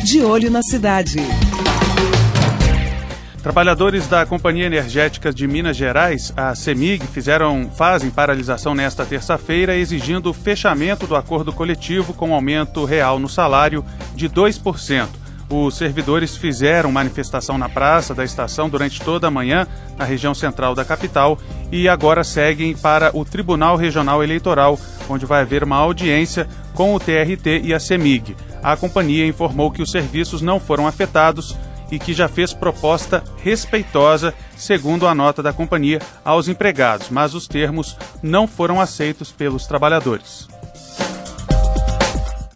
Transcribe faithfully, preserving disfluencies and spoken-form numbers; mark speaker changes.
Speaker 1: De Olho na Cidade.
Speaker 2: Trabalhadores da Companhia Energética de Minas Gerais, a CEMIG, fizeram, fazem paralisação nesta terça-feira, exigindo o fechamento do acordo coletivo com aumento real no salário de dois por cento. Os servidores fizeram manifestação na praça da estação durante toda a manhã, na região central da capital, e agora seguem para o Tribunal Regional Eleitoral, onde vai haver uma audiência com o T R T e a CEMIG. A companhia informou que os serviços não foram afetados e que já fez proposta respeitosa, segundo a nota da companhia, aos empregados, mas os termos não foram aceitos pelos trabalhadores.